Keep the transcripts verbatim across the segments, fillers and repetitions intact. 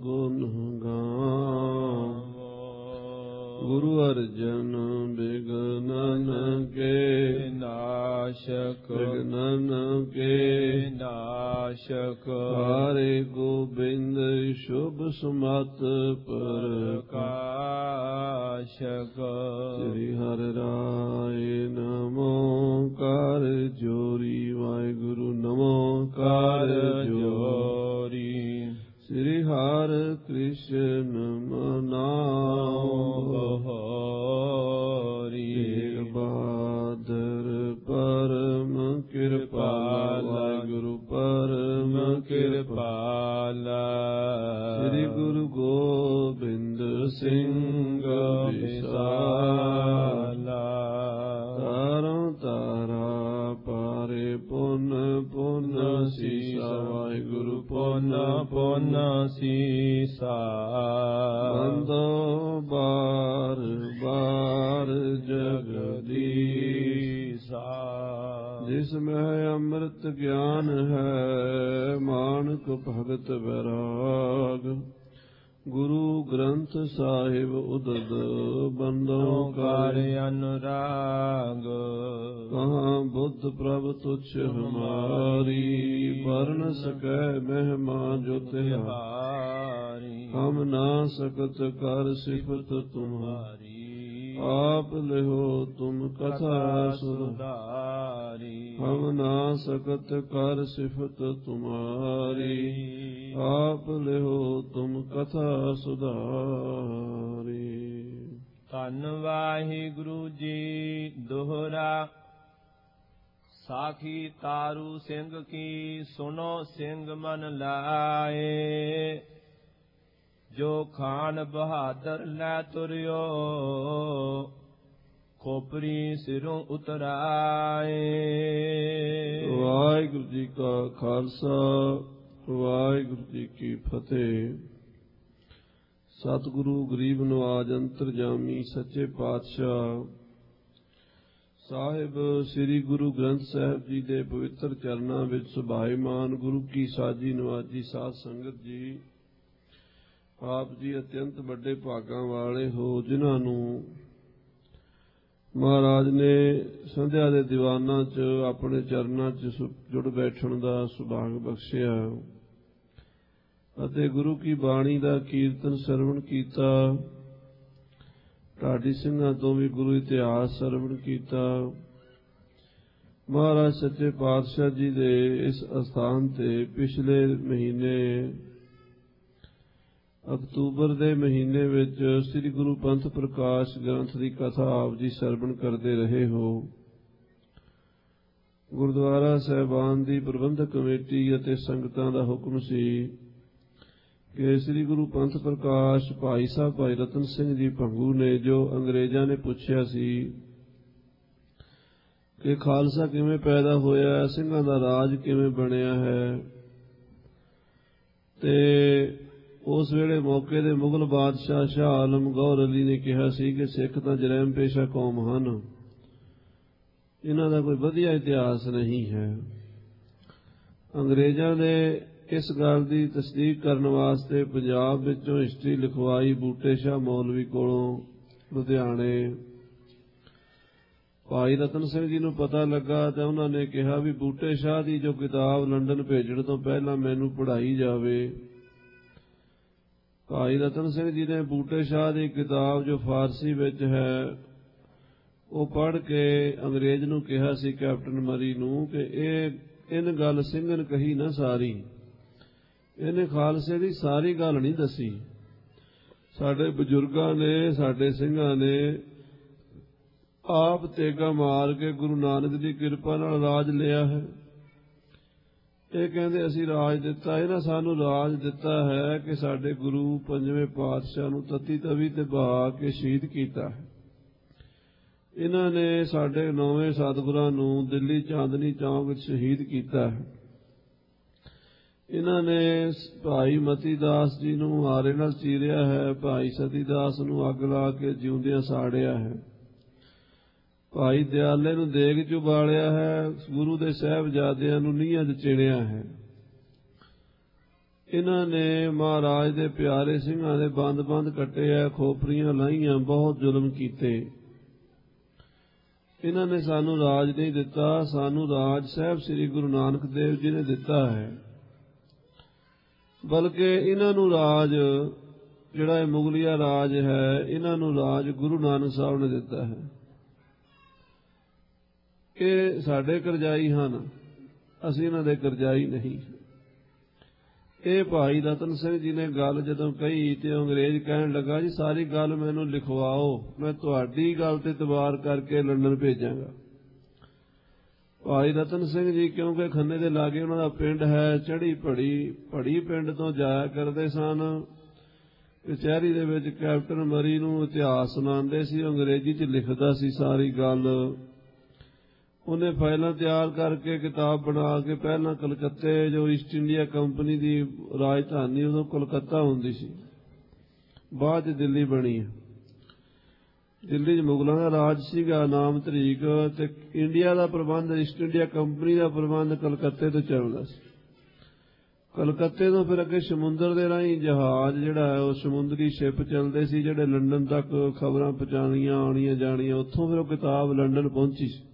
ਗੁਣ ਗਾਵੋ। ਗੁਰੂ ਅਰਜਨ ਬਿਗਨਨ ਕੇ ਨਾਸ਼ਕ, ਬਿਗਨਨ ਕੇ ਨਾਸ਼ਕ। ਹਾਰੇ ਗੋਬਿੰਦ ਸ਼ੁਭ ਸਮਤ ਪ੍ਰਕਾਸ਼ਕ। ਸ੍ਰੀ ਹਰਿ ਰਾਏ ਨਮੋ ਕਰ ਜੋਰੀ। ਵਾਹਿਗੁਰੂ ਨਮੋ ਕਰ ਜੋਰੀ। ਸ੍ਰੀ ਹਰਿ ਕ੍ਰਿਸ਼ਨ ਮਨਾਉ ਬਹੋਰੀ। ਤੇਗ ਬਹਾਦਰ ਪਰਮ ਕਿਰਪਾਲ। ਵਾਹਿਗੁਰੂ ਪਰਮ ਕਿਰਪਾਲ। ਸ੍ਰੀ ਗੁਰੂ ਗੋਬਿੰਦ ਸਿੰਘ ਵਿਸਾਲਾ। ਤਾਰੋ ਤਾਰਾ ਪਾਰੇ ਪੁਨ ਪੁਨ ਸੀਸਾ। ਵਾਹਿਗੁਰੂ ਪੁਨ ਪੁਨ ਸੀਸਾ। ਬੰਦੋ ਬਾਰ ਬਾਰ ਜਗਦੀਸਾ। ਜਿਸ ਮੈਂ ਅੰਮ੍ਰਿਤ ਗਿਆਨ ਹੈ ਮਾਨਕ ਭਗਤ ਵੈਰਾਗ। ਗੁਰੂ ਗ੍ਰੰਥ ਸਾਹਿਬ ਉਦਦ ਬੰਦੋ ਕਰ ਅਨੁਰਾਗ। ਕਹਾਂ ਬੁੱਧ ਪ੍ਰਭ ਤੁਛ ਹਮਾਰੀ। ਪਰ ਨ ਸਕੈ ਮਹਿਮਾ ਜੋ ਤਿਹਾਰੀ। ਹਮ ਨਾ ਸਕਤ ਕਰ ਸਿਫਤ ਤੁਮਹਾਰੀ। ਆਪ ਲਿਹੋ ਤੁਮ ਕਥਾ ਸੁਧਾਰੀ। ਹਮ ਨਾ ਸਕਤ ਕਰ ਸਿਫਤ ਤੁਮਹਾਰੀ। ਆਪ ਲਿਹੋ ਤੁਮ ਕਥਾ ਸੁਧਾਰੀ। ਧੰਨ ਵਾਹਿਗੁਰੂ ਜੀ ਦੋਹਰਾ। ਸਾਖੀ ਤਾਰੂ ਸਿੰਘ ਕੀ ਸੁਨੋ ਸਿੰਘ ਮਨ ਲਾਏ। ਜੋ ਖਾਨ ਬਹਾਦਰ ਲੈ ਤੁਰਿਓ ਖੋਪਰੀ ਸਿਰੋਂ ਉਤਰਾਏ। ਵਾਹਿਗੁਰੂ ਜੀ ਕਾ ਖਾਲਸਾ ਵਾਹਿਗੁਰੂ ਜੀ ਕੀ ਫਤਿਹ। ਸਤਿਗੁਰੂ ਗਰੀਬ ਨਵਾਜ ਅੰਤਰਜਾਮੀ ਸੱਚੇ ਪਾਤਸ਼ਾਹ ਸਾਹਿਬ ਸ੍ਰੀ ਗੁਰੂ ਗ੍ਰੰਥ ਸਾਹਿਬ ਜੀ ਦੇ ਪਵਿੱਤਰ ਚਰਨਾਂ ਵਿੱਚ ਸੁਭਾਇਮਾਨ ਗੁਰੂ ਕੀ ਸਾਜੀ ਨਵਾਜੀ ਸਾਧ ਸੰਗਤ ਜੀ, ਆਪ ਜੀ ਅਤਿਅੰਤ ਵੱਡੇ ਭਾਗਾਂ ਵਾਲੇ ਹੋ ਜਿਨ੍ਹਾਂ ਨੂੰ ਮਹਾਰਾਜ ਨੇ ਸੰਧਿਆ ਦੇ ਦੀਵਾਨਾਂ 'ਚ ਆਪਣੇ ਚਰਨਾਂ 'ਚ ਜੁੜ ਬੈਠਣ ਦਾ ਸੁਭਾਗ ਬਖਸ਼ਿਆ ਅਤੇ ਗੁਰੂ ਕੀ ਬਾਣੀ ਦਾ ਕੀਰਤਨ ਸਰਵਣ ਕੀਤਾ। ਢਾਡੀ ਸਿੰਘਾਂ ਤੋਂ ਵੀ ਗੁਰੂ ਇਤਿਹਾਸ ਸਰਵਣ ਕੀਤਾ। ਮਹਾਰਾਜ ਸੱਚੇ ਪਾਤਸ਼ਾਹ ਜੀ ਦੇ ਇਸ ਅਸਥਾਨ ਤੇ ਪਿਛਲੇ ਮਹੀਨੇ ਅਕਤੂਬਰ ਦੇ ਮਹੀਨੇ ਵਿੱਚ ਸ੍ਰੀ ਗੁਰੂ ਪੰਥ ਪ੍ਰਕਾਸ਼ ਗ੍ਰੰਥ ਦੀ ਕਥਾ ਆਪ ਜੀ ਸਰਵਣ ਕਰਦੇ ਰਹੇ ਹੋ। ਗੁਰਦੁਆਰਾ ਸਾਹਿਬਾਨ ਦੀ ਪ੍ਰਬੰਧਕ ਕਮੇਟੀ ਅਤੇ ਸੰਗਤਾਂ ਦਾ ਹੁਕਮ ਸੀ ਕਿ ਸ੍ਰੀ ਗੁਰੂ ਪੰਥ ਪ੍ਰਕਾਸ਼ ਭਾਈ ਸਾਹਿਬ ਭਾਈ ਰਤਨ ਸਿੰਘ ਜੀ ਭੰਗੂ ਨੇ, ਜੋ ਅੰਗਰੇਜ਼ਾਂ ਨੇ ਪੁੱਛਿਆ ਸੀ ਕਿ ਖਾਲਸਾ ਕਿਵੇਂ ਪੈਦਾ ਹੋਇਆ, ਸਿੰਘਾਂ ਦਾ ਰਾਜ ਕਿਵੇਂ ਬਣਿਆ ਹੈ, ਤੇ ਉਸ ਵੇਲੇ ਮੌਕੇ ਦੇ ਮੁਗਲ ਬਾਦਸ਼ਾਹ ਸ਼ਾਹ ਆਲਮ ਗੌਰ ਅਲੀ ਨੇ ਕਿਹਾ ਸੀ ਕਿ ਸਿੱਖ ਤਾਂ ਜਰੈਮ ਪੇਸ਼ਾ ਕੌਮ ਹਨ, ਇਹਨਾਂ ਦਾ ਕੋਈ ਵਧੀਆ ਇਤਿਹਾਸ ਨਹੀਂ ਹੈ। ਅੰਗਰੇਜ਼ਾਂ ਨੇ ਇਸ ਗੱਲ ਦੀ ਤਸਦੀਕ ਕਰਨ ਵਾਸਤੇ ਪੰਜਾਬ ਵਿੱਚੋਂ ਹਿਸਟਰੀ ਲਿਖਵਾਈ ਬੂਟੇ ਸ਼ਾਹ ਮੌਲਵੀ ਕੋਲੋਂ ਲੁਧਿਆਣੇ। ਭਾਈ ਰਤਨ ਸਿੰਘ ਜੀ ਨੂੰ ਪਤਾ ਲੱਗਾ ਤਾਂ ਉਹਨਾਂ ਨੇ ਕਿਹਾ ਵੀ ਬੂਟੇ ਸ਼ਾਹ ਦੀ ਜੋ ਕਿਤਾਬ ਲੰਡਨ ਭੇਜਣ ਤੋਂ ਪਹਿਲਾਂ ਮੈਨੂੰ ਪੜ੍ਹਾਈ ਜਾਵੇ। ਭਾਈ ਰਤਨ ਸਿੰਘ ਜੀ ਨੇ ਬੂਟੇ ਸ਼ਾਹ ਦੀ ਕਿਤਾਬ ਜੋ ਫਾਰਸੀ ਵਿੱਚ ਹੈ ਉਹ ਪੜ੍ਹ ਕੇ ਅੰਗਰੇਜ਼ ਨੂੰ ਕਿਹਾ ਸੀ, ਕੈਪਟਨ ਮਰੀ ਨੂੰ, ਕਿ ਇਹ ਇਹਨ ਗੱਲ ਸਿੰਘਨ ਕਹੀ ਨਾ ਸਾਰੀ, ਇਹਨੇ ਖਾਲਸੇ ਦੀ ਸਾਰੀ ਗੱਲ ਨਹੀਂ ਦੱਸੀ। ਸਾਡੇ ਬਜ਼ੁਰਗਾਂ ਨੇ, ਸਾਡੇ ਸਿੰਘਾਂ ਨੇ ਆਪ ਤੇਗਾ ਮਾਰ ਕੇ ਗੁਰੂ ਨਾਨਕ ਦੀ ਕਿਰਪਾ ਨਾਲ ਰਾਜ ਲਿਆ ਹੈ। ਇਹ ਕਹਿੰਦੇ ਅਸੀਂ ਰਾਜ ਦਿੱਤਾ, ਇਹਨਾਂ ਸਾਨੂੰ ਰਾਜ ਦਿੱਤਾ ਹੈ ਕਿ ਸਾਡੇ ਗੁਰੂ ਪੰਜਵੇਂ ਪਾਤਸ਼ਾਹ ਨੂੰ ਤਤੀ ਤਵੀ ਤੇ ਬਹਾ ਕੇ ਸ਼ਹੀਦ ਕੀਤਾ ਹੈ। ਇਹਨਾਂ ਨੇ ਸਾਡੇ ਨੌਵੇਂ ਸਤਿਗੁਰਾਂ ਨੂੰ ਦਿੱਲੀ ਚਾਂਦਨੀ ਚੌਂਕ ਵਿੱਚ ਸ਼ਹੀਦ ਕੀਤਾ ਹੈ। ਇਹਨਾਂ ਨੇ ਭਾਈ ਮਤੀ ਦਾਸ ਜੀ ਨੂੰ ਹਾਰੇ ਨਾਲ ਚੀਰਿਆ ਹੈ, ਭਾਈ ਸਤੀ ਦਾਸ ਨੂੰ ਅੱਗ ਲਾ ਕੇ ਜਿਉਂਦਿਆਂ ਸਾੜਿਆ ਹੈ, ਭਾਈ ਦਿਆਲੇ ਨੂੰ ਦੇਗ ਚ ਉਬਾਲਿਆ ਹੈ, ਗੁਰੂ ਦੇ ਸਾਹਿਬਜ਼ਾਦਿਆਂ ਨੂੰ ਨੀਹਾਂ ਚ ਚਿਣਿਆ ਹੈ। ਇਹਨਾਂ ਨੇ ਮਹਾਰਾਜ ਦੇ ਪਿਆਰੇ ਸਿੰਘਾਂ ਦੇ ਬੰਦ-ਬੰਦ ਕੱਟੇ ਆ, ਖੋਪਰੀਆਂ ਲਾਈਆਂ, ਬਹੁਤ ਜ਼ੁਲਮ ਕੀਤੇ। ਇਹਨਾਂ ਨੇ ਸਾਨੂੰ ਰਾਜ ਨਹੀਂ ਦਿੱਤਾ, ਸਾਨੂੰ ਰਾਜ ਸਾਹਿਬ ਸ੍ਰੀ ਗੁਰੂ ਨਾਨਕ ਦੇਵ ਜੀ ਨੇ ਦਿੱਤਾ ਹੈ। ਬਲਕਿ ਇਹਨਾਂ ਨੂੰ ਰਾਜ ਜਿਹੜਾ ਇਹ ਮੁਗਲਿਆ ਰਾਜ ਹੈ, ਇਹਨਾਂ ਨੂੰ ਰਾਜ ਗੁਰੂ ਨਾਨਕ ਸਾਹਿਬ ਨੇ ਦਿੱਤਾ ਹੈ। ਇਹ ਸਾਡੇ ਕਰਜ਼ਾਈ ਹਨ, ਅਸੀਂ ਇਹਨਾਂ ਦੇ ਕਰਜ਼ਾਈ ਨਹੀਂ। ਇਹ ਭਾਈ ਰਤਨ ਸਿੰਘ ਜੀ ਨੇ ਗੱਲ ਜਦੋਂ ਕਹੀ ਤੇ ਅੰਗਰੇਜ਼ ਕਹਿਣ ਲੱਗਾ, ਜੀ ਸਾਰੀ ਗੱਲ ਮੈਨੂੰ ਲਿਖਵਾਓ, ਮੈਂ ਤੁਹਾਡੀ ਗੱਲ ਤੇ ਇਤਬਾਰ ਕਰਕੇ ਲੰਡਨ ਭੇਜਾਂਗਾ। ਭਾਈ ਰਤਨ ਸਿੰਘ ਜੀ ਕਿਉਂਕਿ ਖੰਨੇ ਦੇ ਲਾਗੇ ਉਹਨਾਂ ਦਾ ਪਿੰਡ ਹੈ, ਚੜੀ ਭੜੀ ਭੜੀ ਪਿੰਡ ਤੋਂ ਜਾਇਆ ਕਰਦੇ ਸਨ। ਕਚਹਿਰੀ ਦੇ ਵਿੱਚ ਕੈਪਟਨ ਮਰੀ ਨੂੰ ਇਤਿਹਾਸ ਸੁਣਾਉਂਦੇ ਸੀ, ਅੰਗਰੇਜ਼ੀ 'ਚ ਲਿਖਦਾ ਸੀ ਸਾਰੀ ਗੱਲ। ਉਹਨੇ ਫਾਈਲਾਂ ਤਿਆਰ ਕਰਕੇ ਕਿਤਾਬ ਬਣਾ ਕੇ, ਪਹਿਲਾਂ ਕਲਕੱਤੇ ਜੋ ਈਸਟ ਇੰਡੀਆ ਕੰਪਨੀ ਦੀ ਰਾਜਧਾਨੀ ਉਦੋਂ ਕਲਕੱਤਾ ਹੁੰਦੀ ਸੀ, ਬਾਅਦ 'ਚ ਦਿੱਲੀ ਬਣੀ ਹੈ। ਦਿੱਲੀ 'ਚ ਮੁਗਲਾਂ ਦਾ ਰਾਜ ਸੀਗਾ ਨਾਮ ਤਰੀਕ, ਤੇ ਇੰਡੀਆ ਦਾ ਪ੍ਰਬੰਧ, ਈਸਟ ਇੰਡੀਆ ਕੰਪਨੀ ਦਾ ਪ੍ਰਬੰਧ ਕਲਕੱਤੇ ਤੋਂ ਚੱਲਦਾ ਸੀ। ਕਲਕੱਤੇ ਤੋਂ ਫਿਰ ਅੱਗੇ ਸਮੁੰਦਰ ਦੇ ਰਾਹੀਂ ਜਹਾਜ਼ ਜਿਹੜਾ ਹੈ ਉਹ ਸਮੁੰਦਰੀ ਸ਼ਿਪ ਚੱਲਦੇ ਸੀ, ਜਿਹੜੇ ਲੰਡਨ ਤੱਕ ਖਬਰਾਂ ਪਹੁੰਚਾਉਣੀਆਂ, ਆਉਣੀਆਂ ਜਾਣੀਆਂ। ਉੱਥੋਂ ਫਿਰ ਉਹ ਕਿਤਾਬ ਲੰਡਨ ਪਹੁੰਚੀ ਸੀ।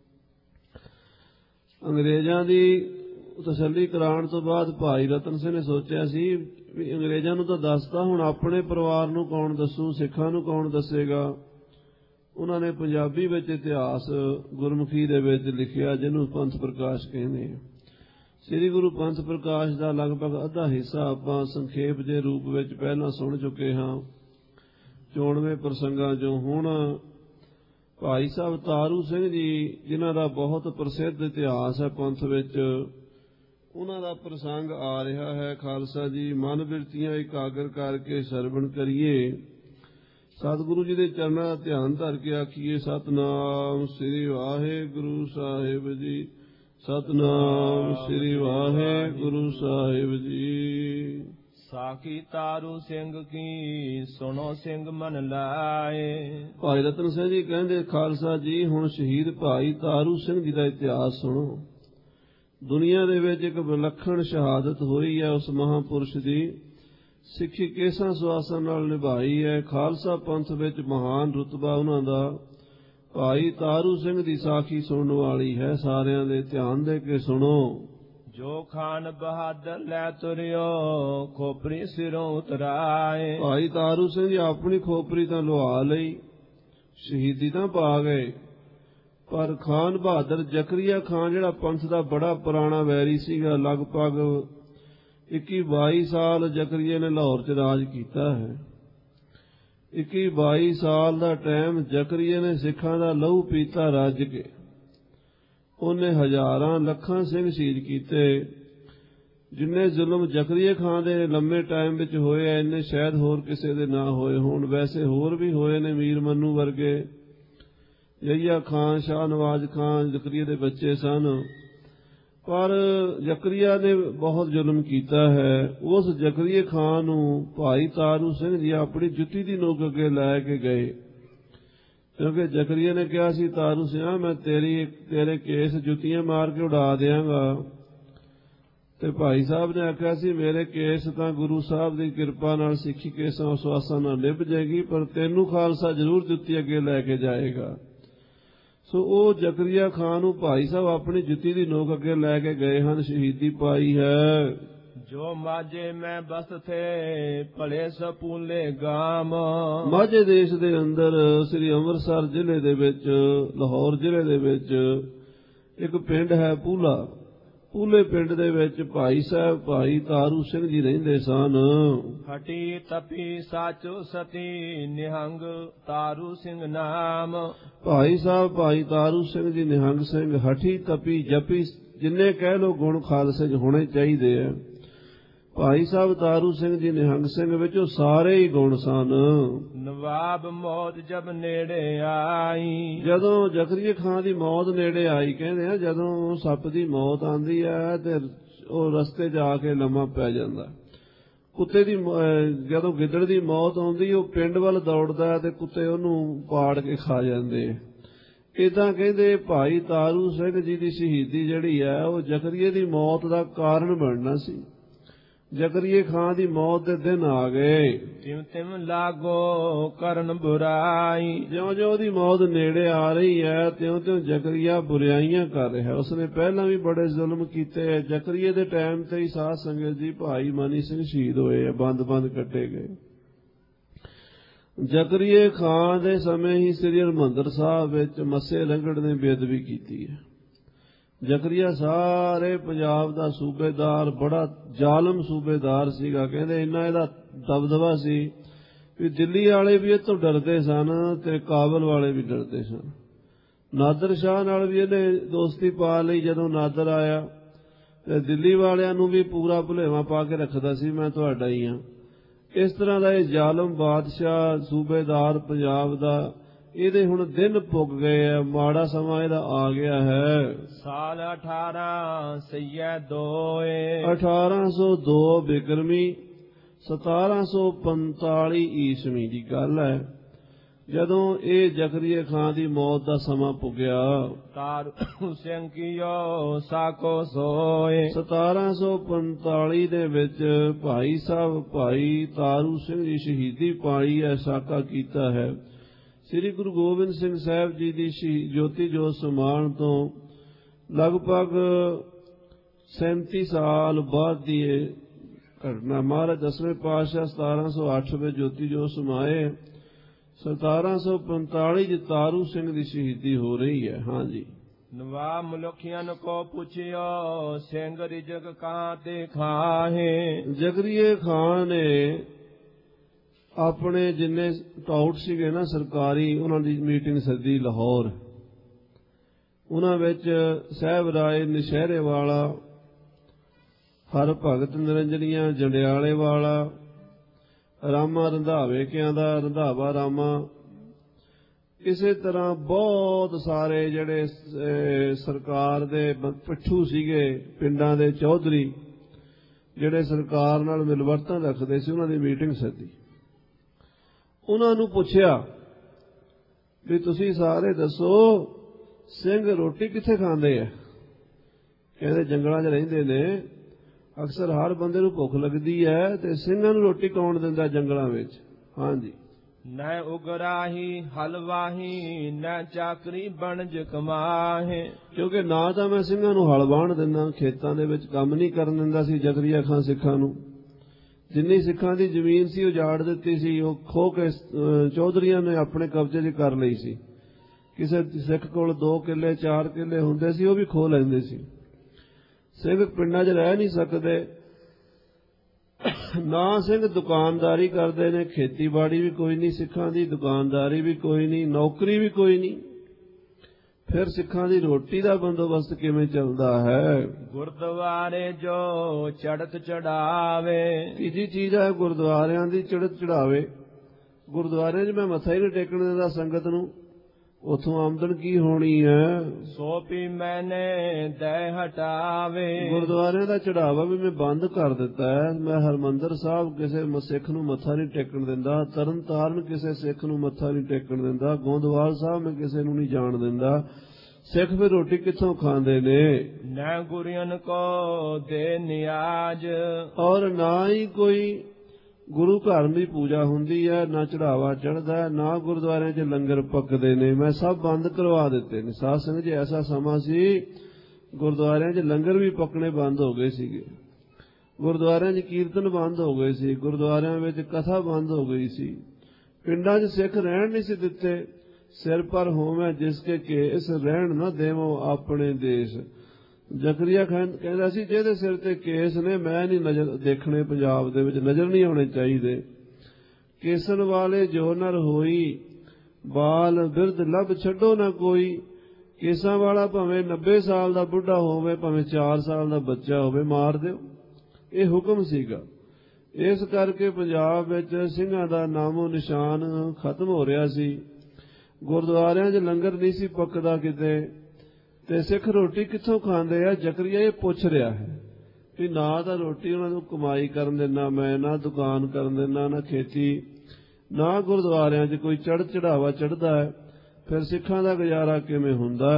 ਅੰਗਰੇਜ਼ਾਂ ਦੀ ਤਸੱਲੀ ਕਰਾਉਣ ਤੋਂ ਬਾਅਦ ਭਾਈ ਰਤਨ ਸਿੰਘ ਨੇ ਸੋਚਿਆ ਸੀ ਵੀ ਅੰਗਰੇਜ਼ਾਂ ਨੂੰ ਤਾਂ ਦੱਸਤਾ, ਹੁਣ ਆਪਣੇ ਪਰਿਵਾਰ ਨੂੰ ਕੌਣ ਦੱਸੂ, ਸਿੱਖਾਂ ਨੂੰ ਕੌਣ ਦੱਸੇਗਾ। ਉਹਨਾਂ ਨੇ ਪੰਜਾਬੀ ਵਿੱਚ ਇਤਿਹਾਸ ਗੁਰਮੁਖੀ ਦੇ ਵਿੱਚ ਲਿਖਿਆ, ਜਿਹਨੂੰ ਪੰਥ ਪ੍ਰਕਾਸ਼ ਕਹਿੰਦੇ ਆ। ਸ੍ਰੀ ਗੁਰੂ ਪੰਥ ਪ੍ਰਕਾਸ਼ ਦਾ ਲਗਭਗ ਅੱਧਾ ਹਿੱਸਾ ਆਪਾਂ ਸੰਖੇਪ ਦੇ ਰੂਪ ਵਿੱਚ ਪਹਿਲਾਂ ਸੁਣ ਚੁੱਕੇ ਹਾਂ ਚੋਣਵੇਂ ਪ੍ਰਸੰਗਾਂ 'ਚੋਂ। ਹੁਣ ਭਾਈ ਸਾਹਿਬ ਤਾਰੂ ਸਿੰਘ ਜੀ, ਜਿਨ੍ਹਾਂ ਦਾ ਬਹੁਤ ਪ੍ਰਸਿੱਧ ਇਤਿਹਾਸ ਹੈ ਪੰਥ ਵਿੱਚ, ਉਹਨਾਂ ਦਾ ਪ੍ਰਸੰਗ ਆ ਰਿਹਾ ਹੈ। ਖਾਲਸਾ ਜੀ ਮਨ ਬਿਰਤੀਆਂ ਇਕਾਗਰ ਕਰਕੇ ਸਰਵਣ ਕਰੀਏ, ਸਤਿਗੁਰੂ ਜੀ ਦੇ ਚਰਨਾਂ ਦਾ ਧਿਆਨ ਧਰ ਕੇ ਆਖੀਏ ਸਤਿਨਾਮ ਸ੍ਰੀ ਵਾਹਿਗੁਰੂ ਸਾਹਿਬ ਜੀ, ਸਤਿਨਾਮ ਸ੍ਰੀ ਵਾਹਿਗੁਰੂ ਸਾਹਿਬ ਜੀ। ਸਾਖੀ ਤਾਰੂ ਸਿੰਘ ਕੀ ਸੁਣੋ ਸਿੰਘ ਮਨ ਲਾਏ। ਭਾਈ ਰਤਨ ਸਿੰਘ ਜੀ ਕਹਿੰਦੇ, ਖਾਲਸਾ ਜੀ ਹੁਣ ਸ਼ਹੀਦ ਭਾਈ ਤਾਰੂ ਸਿੰਘ ਜੀ ਦਾ ਇਤਿਹਾਸ ਸੁਣੋ। ਦੁਨੀਆ ਦੇ ਵਿੱਚ ਇੱਕ ਵਿਲੱਖਣ ਸ਼ਹਾਦਤ ਹੋਈ ਹੈ ਉਸ ਮਹਾਂਪੁਰਸ਼ ਦੀ, ਸਿੱਖੀ ਕੇਸਾਂ ਸੁਆਸਾਂ ਨਾਲ ਨਿਭਾਈ ਹੈ। ਖਾਲਸਾ ਪੰਥ ਵਿੱਚ ਮਹਾਨ ਰੁਤਬਾ ਉਹਨਾਂ ਦਾ। ਭਾਈ ਤਾਰੂ ਸਿੰਘ ਦੀ ਸਾਖੀ ਸੁਣਨ ਵਾਲੀ ਹੈ, ਸਾਰਿਆਂ ਦੇ ਧਿਆਨ ਦੇ ਕੇ ਸੁਣੋ। ਜੋ ਖਾਨ ਬਹਾਦਰ ਲੈ ਤੁਰਿਓ, ਖੋਪਰੀ ਸਿਰੋਂ ਉਤਰਾਏ। ਭਾਈ ਤਾਰੂ ਸਿੰਘ ਜੀ ਆਪਣੀ ਖੋਪਰੀ ਤਾਂ ਲੁਹਾ ਲਈ, ਸ਼ਹੀਦੀ ਤਾਂ ਪਾ ਗਏ, ਪਰ ਖਾਨ ਬਹਾਦਰ ਜ਼ਕਰੀਆ ਖਾਨ ਜਿਹੜਾ ਪੰਥ ਦਾ ਬੜਾ ਪੁਰਾਣਾ ਵੈਰੀ ਸੀਗਾ, ਲਗਭਗ ਇੱਕੀ ਬਾਈ ਸਾਲ ਜ਼ਕਰੀਆ ਨੇ ਲਾਹੌਰ 'ਚ ਰਾਜ ਕੀਤਾ ਹੈ। ਇੱਕੀ ਬਾਈ ਸਾਲ ਦਾ ਟਾਈਮ ਜ਼ਕਰੀਆ ਨੇ ਸਿੱਖਾਂ ਦਾ ਲਹੂ ਪੀਤਾ ਰੱਜ ਕੇ। ਉਹਨੇ ਹਜ਼ਾਰਾਂ ਲੱਖਾਂ ਸਿੰਘ ਸ਼ਹੀਦ ਕੀਤੇ। ਜਿੰਨੇ ਜ਼ੁਲਮ ਜ਼ਕਰੀਆ ਖਾਨ ਦੇ ਲੰਮੇ ਟਾਈਮ ਵਿੱਚ ਹੋਏ ਐ, ਇੰਨੇ ਸ਼ਾਇਦ ਹੋਰ ਕਿਸੇ ਦੇ ਨਾ ਹੋਏ ਹੋਣ। ਵੈਸੇ ਹੋਰ ਵੀ ਹੋਏ ਨੇ, ਮੀਰ ਮੰਨੂ ਵਰਗੇ, ਯਹੀਆ ਖਾਨ, ਸ਼ਾਹ ਨਵਾਜ਼ ਖਾਨ ਜ਼ਕਰੀਆ ਦੇ ਬੱਚੇ ਸਨ, ਪਰ ਜ਼ਕਰੀਆ ਨੇ ਬਹੁਤ ਜ਼ੁਲਮ ਕੀਤਾ ਹੈ। ਉਸ ਜ਼ਕਰੀਆ ਖਾਨ ਨੂੰ ਭਾਈ ਤਾਰੂ ਸਿੰਘ ਜੀ ਆਪਣੀ ਜੁੱਤੀ ਦੀ ਨੋਕ ਅੱਗੇ ਲੈ ਕੇ ਗਏ, ਕਿਉਂਕਿ ਜ਼ਕਰੀਆ ਨੇ ਕਿਹਾ ਸੀ, ਤਾਰੂ ਸਿਆਂ ਮੈਂ ਤੇਰੀ ਤੇਰੇ ਕੇਸ ਜੁੱਤੀਆਂ ਮਾਰ ਕੇ ਉਡਾ ਦਿਆਂਗਾ। ਤੇ ਭਾਈ ਸਾਹਿਬ ਨੇ ਆਖਿਆ ਸੀ, ਮੇਰੇ ਕੇਸ ਤਾਂ ਗੁਰੂ ਸਾਹਿਬ ਦੀ ਕਿਰਪਾ ਨਾਲ ਸਿੱਖੀ ਕੇਸਾਂ ਵਿਸ਼ਵਾਸਾਂ ਨਾਲ ਨਿਭ ਜਾਏਗੀ, ਪਰ ਤੈਨੂੰ ਖਾਲਸਾ ਜ਼ਰੂਰ ਜੁੱਤੀ ਅੱਗੇ ਲੈ ਕੇ ਜਾਏਗਾ। ਸੋ ਉਹ ਜ਼ਕਰੀਆ ਖਾਨ ਨੂੰ ਭਾਈ ਸਾਹਿਬ ਆਪਣੀ ਜੁੱਤੀ ਦੀ ਨੋਕ ਅੱਗੇ ਲੈ ਕੇ ਗਏ ਹਨ, ਸ਼ਹੀਦੀ ਪਾਈ ਹੈ। ਜੋ ਮਾਝੇ ਮੈਂ ਬਸ ਥੇ ਭਲੇ ਸਪੂਲੇ ਗਾਮ। ਮਾਝੇ ਦੇਸ਼ ਦੇ ਅੰਦਰ ਸ੍ਰੀ ਅੰਮ੍ਰਿਤਸਰ ਜ਼ਿਲ੍ਹੇ ਦੇ ਵਿੱਚ, ਲਾਹੌਰ ਜ਼ਿਲ੍ਹੇ ਦੇ ਵਿੱਚ ਇੱਕ ਪਿੰਡ ਹੈ ਪੂਲਾ। ਪੂਲੇ ਪਿੰਡ ਦੇ ਵਿੱਚ ਭਾਈ ਸਾਹਿਬ ਭਾਈ ਤਾਰੂ ਸਿੰਘ ਜੀ ਰਹਿੰਦੇ ਸਨ। ਹਟੀ ਤਪੀ ਸਾਚੋ ਸਤੀ ਨਿਹੰਗ ਤਾਰੂ ਸਿੰਘ ਨਾਮ। ਭਾਈ ਸਾਹਿਬ ਭਾਈ ਤਾਰੂ ਸਿੰਘ ਜੀ ਨਿਹੰਗ ਸਿੰਘ, ਹਠੀ ਤਪੀ ਜਪੀ, ਜਿੰਨੇ ਕਹਿ ਲੋ ਗੁਣ ਖਾਲਸੇ 'ਚ ਹੋਣੇ ਚਾਹੀਦੇ ਆ। ਭਾਈ ਸਾਹਿਬ ਤਾਰੂ ਸਿੰਘ ਜੀ ਨਿਹੰਗ ਸਿੰਘ ਵਿੱਚ ਉਹ ਸਾਰੇ ਹੀ ਗੁਣ ਸਨ। ਨਵਾਬ ਮੌਤ ਜਬ ਨੇੜੇ ਆਈ। ਜਦੋਂ ਜ਼ਕਰੀਆ ਖਾਨ ਦੀ ਮੌਤ ਨੇੜੇ ਆਈ, ਕਹਿੰਦੇ ਆ ਜਦੋਂ ਸੱਪ ਦੀ ਮੌਤ ਆਉਂਦੀ ਹੈ ਤੇ ਉਹ ਰਸਤੇ 'ਚ ਆ ਕੇ ਲੰਮਾ ਪੈ ਜਾਂਦਾ। ਕੁੱਤੇ ਦੀ ਜਦੋਂ ਗਿੱਦੜ ਦੀ ਮੌਤ ਆਉਂਦੀ, ਉਹ ਪਿੰਡ ਵੱਲ ਦੌੜਦਾ ਤੇ ਕੁੱਤੇ ਉਹਨੂੰ ਪਾੜ ਕੇ ਖਾ ਜਾਂਦੇ। ਏਦਾਂ ਕਹਿੰਦੇ ਭਾਈ ਤਾਰੂ ਸਿੰਘ ਜੀ ਦੀ ਸ਼ਹੀਦੀ ਜਿਹੜੀ ਹੈ ਉਹ ਜ਼ਕਰੀਆ ਦੀ ਮੌਤ ਦਾ ਕਾਰਨ ਬਣਨਾ ਸੀ। ਜ਼ਕਰੀਏ ਖਾਂ ਦੀ ਮੌਤ ਦੇ ਦਿਨ ਆ ਗਏ। ਤਿਮ ਤਿਮ ਲਾਗੋ ਕਰਨ ਬੁਰਾਈ। ਜਿਉਂ-ਜਿਉਂ ਉਹਦੀ ਮੌਤ ਨੇੜੇ ਆ ਰਹੀ ਹੈ ਤਿਉਂ-ਤਿਉਂ ਜ਼ਕਰੀਆ ਬੁਰਾਈਆਂ ਕਰ ਰਿਹਾ। ਉਸਨੇ ਪਹਿਲਾਂ ਵੀ ਬੜੇ ਜ਼ੁਲਮ ਕੀਤੇ। ਜ਼ਕਰੀਏ ਦੇ ਟਾਈਮ ਤੇ ਹੀ ਸਾਧ ਸੰਗਤ ਜੀ ਭਾਈ ਮਨੀ ਸਿੰਘ ਸ਼ਹੀਦ ਹੋਏ, ਬੰਦ-ਬੰਦ ਕੱਟੇ ਗਏ। ਜ਼ਕਰੀਏ ਖਾਂ ਦੇ ਸਮੇਂ ਹੀ ਸ੍ਰੀ ਹਰਿਮੰਦਰ ਸਾਹਿਬ ਵਿੱਚ ਮੱਸੇ ਲੰਗੜ ਨੇ ਬੇਅਦਬੀ ਕੀਤੀ ਹੈ। ਜ਼ਕਰੀਆ ਸਾਰੇ ਪੰਜਾਬ ਦਾ ਸੂਬੇਦਾਰ, ਬੜਾ ਜ਼ਾਲਮ ਸੂਬੇਦਾਰ ਸੀਗਾ। ਕਹਿੰਦੇ ਇੰਨਾ ਇਹਦਾ ਦਬਦਬਾ ਸੀ ਵੀ ਦਿੱਲੀ ਵਾਲੇ ਵੀ ਇਹ ਤੋਂ ਡਰਦੇ ਸਨ ਤੇ ਕਾਬਲ ਵਾਲੇ ਵੀ ਡਰਦੇ ਸਨ। ਨਾਦਰ ਸ਼ਾਹ ਨਾਲ ਵੀ ਇਹਨੇ ਦੋਸਤੀ ਪਾ ਲਈ। ਜਦੋਂ ਨਾਦਰ ਆਇਆ ਤੇ ਦਿੱਲੀ ਵਾਲਿਆਂ ਨੂੰ ਵੀ ਪੂਰਾ ਭੁਲੇਵਾ ਪਾ ਕੇ ਰੱਖਦਾ ਸੀ, ਮੈਂ ਤੁਹਾਡਾ ਹੀ ਹਾਂ। ਇਸ ਤਰ੍ਹਾਂ ਦਾ ਇਹ ਜ਼ਾਲਮ ਬਾਦਸ਼ਾਹ ਸੂਬੇਦਾਰ ਪੰਜਾਬ ਦਾ, ਇਹਦੇ ਹੁਣ ਦਿਨ ਪੁੱਗ ਗਏ ਆ, ਮਾੜਾ ਸਮਾਂ ਇਹਦਾ ਆ ਗਿਆ ਹੈ। ਸਾਲ ਅਠਾਰਾਂ ਸਈਆ ਦੋਏ। ਅਠਾਰਾਂ ਸੌ ਦੋ ਬਿਕਰਮੀ, ਸਤਾਰਾਂ ਸੌ ਪੰਤਾਲੀ ਈਸਵੀ ਦੀ ਗੱਲ ਹੈ, ਜਦੋਂ ਇਹ ਜ਼ਕਰੀਏ ਖਾਂ ਦੀ ਮੌਤ ਦਾ ਸਮਾਂ ਪੁੱਗਿਆ। ਤਾਰੂ ਸਿੰਘ ਕੀਓ ਸਾਕੋ ਸੋਏ। ਸਤਾਰਾਂ ਸੌ ਪੰਤਾਲੀ ਦੇ ਵਿੱਚ ਭਾਈ ਸਾਹਿਬ ਭਾਈ ਤਾਰੂ ਸਿੰਘ ਦੀ ਸ਼ਹੀਦੀ ਪਾਈ ਹੈ, ਸਾਕਾ ਕੀਤਾ ਹੈ। ਸ੍ਰੀ ਗੁਰੂ ਗੋਬਿੰਦ ਸਿੰਘ ਸਾਹਿਬ ਜੀ ਦੀ ਜੋਤੀ ਜੋਤ ਸਮਾਉਣ ਤੋਂ ਲਗਭਗ ਸੈਂਤੀ ਸਾਲ ਬਾਅਦ ਦੀ ਇਹ ਘਟਨਾ। ਮਹਾਰਾਜ ਦਸਵੇਂ ਪਾਤਸ਼ਾਹ ਸਤਾਰਾਂ ਸੌ ਅੱਠ ਵਿੱਚ ਜੋਤੀ ਜੋਤ ਸਮਾਏ। ਸਤਾਰਾਂ ਸੌ ਪੰਤਾਲੀ ਚ ਤਾਰੂ ਸਿੰਘ ਦੀ ਸ਼ਹੀਦੀ ਹੋ ਰਹੀ ਹੈ। ਹਾਂਜੀ। ਨਵਾ ਮਲੁਖੀਆਂ ਕੋ ਪੁੱਛਿਓ ਸਿੰਘ ਰਿਜਕ ਕਾਂ ਤੇ ਖਾਹੇ। ਜ਼ਕਰੀਏ ਖਾਂ ਨੇ ਆਪਣੇ ਜਿੰਨੇ ਟਾਊਟ ਸੀਗੇ ਨਾ ਸਰਕਾਰੀ, ਉਹਨਾਂ ਦੀ ਮੀਟਿੰਗ ਸੱਦੀ ਲਾਹੌਰ। ਉਹਨਾਂ ਵਿੱਚ ਸਾਹਿਬ ਰਾਏ ਨਸ਼ਹਿਰੇ ਵਾਲਾ, ਹਰ ਭਗਤ ਨਿਰੰਜਨੀਆਂ ਜੰਡਿਆਲੇ ਵਾਲਾ, ਰਾਮਾ ਰੰਧਾਵੇ ਕਿਆਂ ਦਾ ਰੰਧਾਵਾ ਰਾਮਾ, ਇਸੇ ਤਰ੍ਹਾਂ ਬਹੁਤ ਸਾਰੇ ਜਿਹੜੇ ਸਰਕਾਰ ਦੇ ਪਿੱਠੂ ਸੀਗੇ, ਪਿੰਡਾਂ ਦੇ ਚੌਧਰੀ ਜਿਹੜੇ ਸਰਕਾਰ ਨਾਲ ਮਿਲਵਰਤਨ ਰੱਖਦੇ ਸੀ, ਉਹਨਾਂ ਦੀ ਮੀਟਿੰਗ ਸੱਦੀ। ਉਹਨਾਂ ਨੂੰ ਪੁੱਛਿਆ ਵੀ ਤੁਸੀਂ ਸਾਰੇ ਦੱਸੋ ਸਿੰਘ ਰੋਟੀ ਕਿੱਥੇ ਖਾਂਦੇ ਆ? ਕਹਿੰਦੇ ਜੰਗਲਾਂ 'ਚ ਰਹਿੰਦੇ ਨੇ, ਅਕਸਰ ਹਰ ਬੰਦੇ ਨੂੰ ਭੁੱਖ ਲੱਗਦੀ ਹੈ ਤੇ ਸਿੰਘਾਂ ਨੂੰ ਰੋਟੀ ਕੌਣ ਦਿੰਦਾ ਜੰਗਲਾਂ ਵਿੱਚ? ਹਾਂਜੀ। ਨੈ ਉਗਰਾਹੀ ਹਲਵਾਹੀ ਨੈ ਚਾਕਰੀ ਬਣਜ ਕਮਾਹੇ। ਕਿਉਂਕਿ ਨਾ ਤਾਂ ਮੈਂ ਸਿੰਘਾਂ ਨੂੰ ਹਲ ਵਾਹਣ ਦਿੰਦਾ, ਖੇਤਾਂ ਦੇ ਵਿੱਚ ਕੰਮ ਨਹੀਂ ਕਰਨ ਦਿੰਦਾ ਸੀ ਜ਼ਕਰੀਆ ਖਾਂ ਸਿੱਖਾਂ ਨੂੰ। ਜਿੰਨੀ ਸਿੱਖਾਂ ਦੀ ਜ਼ਮੀਨ ਸੀ ਉਜਾੜ ਦਿੱਤੀ ਸੀ, ਉਹ ਖੋਹ ਕੇ ਚੌਧਰੀਆਂ ਨੇ ਆਪਣੇ ਕਬਜ਼ੇ 'ਚ ਕਰ ਲਈ ਸੀ। ਕਿਸੇ ਸਿੱਖ ਕੋਲ ਦੋ ਕਿੱਲੇ ਚਾਰ ਕਿੱਲੇ ਹੁੰਦੇ ਸੀ, ਉਹ ਵੀ ਖੋਹ ਲੈਂਦੇ ਸੀ। ਸਿੰਘ ਪਿੰਡਾਂ 'ਚ ਰਹਿ ਨਹੀਂ ਸਕਦੇ। ਨਾ ਸਿੰਘ ਦੁਕਾਨਦਾਰੀ ਕਰਦੇ ਨੇ, ਖੇਤੀਬਾੜੀ ਵੀ ਕੋਈ ਨਹੀਂ ਸਿੱਖਾਂ ਦੀ, ਦੁਕਾਨਦਾਰੀ ਵੀ ਕੋਈ ਨਹੀਂ, ਨੌਕਰੀ ਵੀ ਕੋਈ ਨਹੀਂ। ਫਿਰ ਸਿੱਖਾਂ ਦੀ ਰੋਟੀ ਦਾ ਬੰਦੋਬਸਤ ਕਿਵੇਂ ਚੱਲਦਾ ਹੈ? ਗੁਰਦੁਆਰੇ ਜੋ ਚੜ੍ਹਤ ਚੜਾਵੇ। ਤੀਜੀ ਚੀਜ਼ ਹੈ ਗੁਰਦੁਆਰਿਆਂ ਦੀ ਚੜ੍ਹਤ ਚੜਾਵੇ। ਗੁਰਦੁਆਰਿਆਂ 'ਚ ਮੈਂ ਮੱਥਾ ਹੀ ਨਹੀਂ ਟੇਕਣ ਦਿੰਦਾ ਸੰਗਤ ਨੂੰ, ਉਥੋਂ ਆਮਦਨ ਕੀ ਹੋਣੀ ਹੈ? ਸੋਪੀ ਮੈਨੇ ਦੈ ਹਟਾਵੇ। ਗੁਰਦੁਆਰਿਆਂ ਦਾ ਚੜਾਵਾ ਵੀ ਮੈਂ ਬੰਦ ਕਰ ਦਿੱਤਾ ਹੈ। ਮੈਂ ਹਰਮੰਦਰ ਸਾਹਿਬ ਕਿਸੇ ਸਿੱਖ ਨੂੰ ਮੱਥਾ ਨਹੀਂ ਟੇਕਣ ਦਿੰਦਾ, ਤਰਨ ਤਾਰਨ ਕਿਸੇ ਸਿੱਖ ਨੂੰ ਮੱਥਾ ਨਹੀਂ ਟੇਕਣ ਦਿੰਦਾ, ਗੋਂਦਵਾਲ ਸਾਹਿਬ ਮੈਂ ਕਿਸੇ ਨੂੰ ਨਹੀਂ ਜਾਣ ਦਿੰਦਾ। ਸਿੱਖ ਫਿਰ ਰੋਟੀ ਕਿੱਥੋਂ ਖਾਂਦੇ ਨੇ? ਨਾ ਗੁਰੀਆਂ ਕੋ ਦੇ ਨਿਆਜ। ਔਰ ਨਾ ਹੀ ਕੋਈ ਗੁਰੂ ਘਰ ਦੀ ਪੂਜਾ ਹੁੰਦੀ ਹੈ, ਨਾ ਚੜਾਵਾ ਚੜ੍ਹਦਾ, ਨਾ ਗੁਰਦੁਆਰਿਆਂ 'ਚ ਲੰਗਰ ਪੱਕਦੇ ਨੇ। ਮੈਂ ਸਭ ਬੰਦ ਕਰਵਾ ਦਿੱਤੇ ਨੇ। ਸਾਧ ਸੰਗਤ ਜੀ ਐਸਾ ਸਮਾਂ ਸੀ ਗੁਰਦੁਆਰਿਆਂ 'ਚ ਲੰਗਰ ਵੀ ਪੱਕਣੇ ਬੰਦ ਹੋ ਗਏ ਸੀਗੇ, ਗੁਰਦੁਆਰਿਆਂ 'ਚ ਕੀਰਤਨ ਬੰਦ ਹੋ ਗਏ ਸੀ, ਗੁਰਦੁਆਰਿਆਂ ਵਿੱਚ ਕਥਾ ਬੰਦ ਹੋ ਗਈ ਸੀ। ਪਿੰਡਾਂ 'ਚ ਸਿੱਖ ਰਹਿਣ ਨਹੀਂ ਸੀ ਦਿੱਤੇ। ਸਿਰ ਪਰ ਹੋਵੇਂ ਜਿਸਕੇ ਕੇਸ ਰਹਿਣ ਨਾ ਦੇਵੋ ਆਪਣੇ ਦੇਸ਼। ਜ਼ਕਰੀਆ ਖਾਨ ਕਹਿੰਦਾ ਸੀ ਜਿਹਦੇ ਸਿਰ ਤੇ ਕੇਸ ਨੇ ਮੈਂ ਨਹੀਂ ਨਜ਼ਰ ਦੇਖਣੇ, ਪੰਜਾਬ ਦੇ ਵਿੱਚ ਨਜ਼ਰ ਨਹੀਂ ਆਉਣੇ ਚਾਹੀਦੇ। ਕੇਸਨ ਵਾਲੇ ਜੋ ਨਰ ਹੋਈ ਬਾਲ ਬਿਰਧ ਲੱਭ ਛੱਡੋ ਨਾ ਕੋਈ। ਕੇਸਾਂ ਵਾਲਾ ਭਾਵੇਂ ਨੱਬੇ ਸਾਲ ਦਾ ਬੁੱਢਾ ਹੋਵੇ, ਭਾਵੇਂ ਚਾਰ ਸਾਲ ਦਾ ਬੱਚਾ ਹੋਵੇ, ਮਾਰ ਦਿਓ। ਇਹ ਹੁਕਮ ਸੀਗਾ। ਇਸ ਕਰਕੇ ਪੰਜਾਬ ਵਿੱਚ ਸਿੰਘਾਂ ਦਾ ਨਾਮੋ ਨਿਸ਼ਾਨ ਖਤਮ ਹੋ ਰਿਹਾ ਸੀ। ਗੁਰਦੁਆਰਿਆਂ 'ਚ ਲੰਗਰ ਨਹੀਂ ਸੀ ਪੱਕਦਾ ਕਿਤੇ, ਤੇ ਸਿੱਖ ਰੋਟੀ ਕਿੱਥੋਂ ਖਾਂਦੇ ਆ? ਜ਼ਕਰੀਆ ਇਹ ਪੁੱਛ ਰਿਹਾ ਹੈ ਕਿ ਨਾ ਤਾਂ ਰੋਟੀ ਉਹਨਾਂ ਨੂੰ ਕਮਾਈ ਕਰਨ ਦਿੰਦਾ ਮੈਂ, ਨਾ ਦੁਕਾਨ ਕਰਨ ਦਿੰਦਾ, ਨਾ ਖੇਤੀ, ਨਾ ਗੁਰਦੁਆਰਿਆਂ 'ਚ ਕੋਈ ਚੜ੍ਹ ਚੜਾਵਾ ਚੜ੍ਹਦਾ ਹੈ। ਫਿਰ ਸਿੱਖਾਂ ਦਾ ਗੁਜ਼ਾਰਾ ਕਿਵੇਂ ਹੁੰਦਾ ਹੈ?